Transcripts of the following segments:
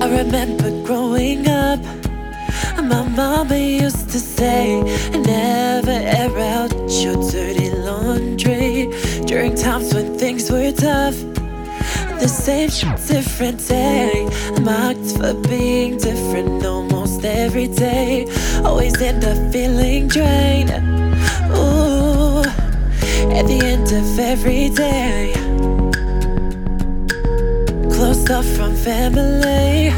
remember growing up, my mama used to say, never air out your dirty laundry during times when things were tough. The same shit, different day, marked for being different almost every day. Always end up feeling drained, ooh, at the end of every day. Closed off from family,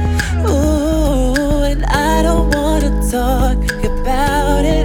ooh, and I don't wanna talk about it.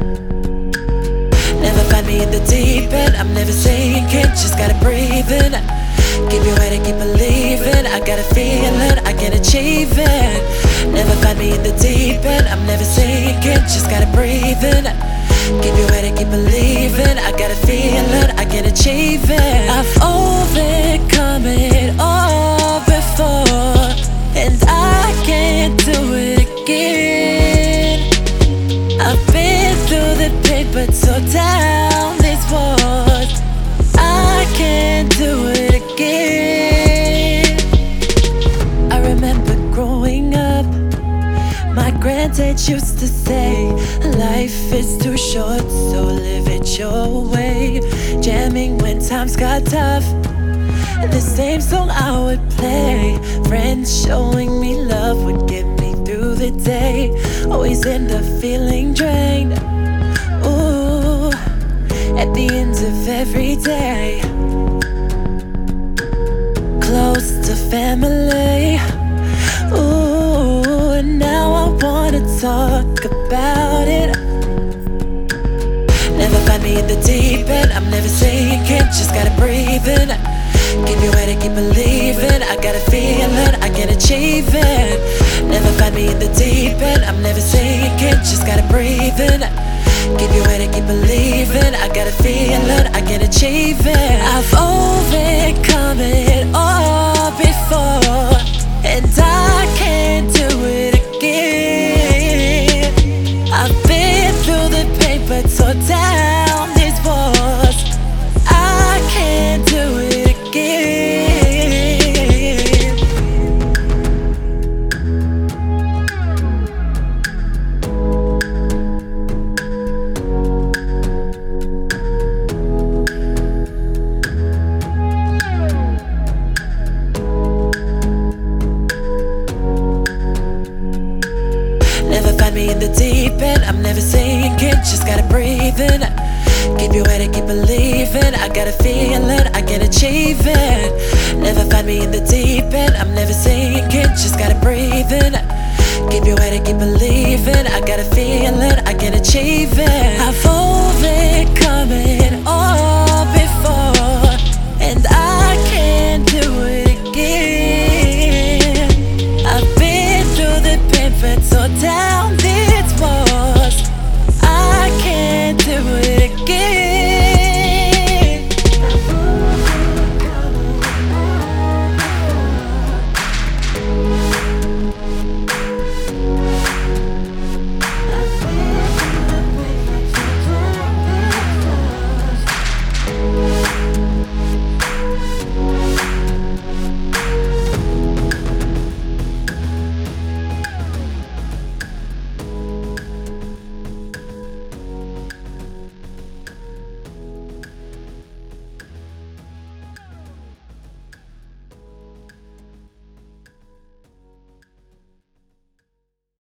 Never find me in the deep end, I'm never sinking, just gotta breathe in. Keep you waiting, keep believing, I got a feeling I can achieve it. Never find me in the deep end, I'm never sinking, just gotta breathe in. Keep you waiting, keep believing, I got a feeling I can achieve it. I've overcome it all before, and I can't do it again. I've been through the pain, but so down these walls, I can't do it again. I remember growing up, my granddad used to say, life is too short, so live it your way. Jamming when times got tough, the same song I would play. Friends showing me love would get me through the day. Always end up feeling drained, ooh, at the end of every day. Close to family, ooh, and now I wanna talk about it. Never find me in the deep end, I'm never sinking, just gotta breathe in. Keep you waiting, keep believing, I got a feeling I can achieve it. Never find me in the deep end, I'm never sinking, just gotta breathe in. Keep you waiting, keep believing, I got a feeling I can achieve it. I've overcome it all before, and I can't do it again. I've been through the pain, but so down these walls, I can't do it again. Never find me in the deep end, I'm never sinking, just gotta breathe in. Keep you waiting, keep believing, I got a feeling I can achieve it. Never find me in the deep end, I'm never sinking, just gotta breathe in. Keep you waiting, keep believing, I got a feeling I can achieve it. I've overcome it all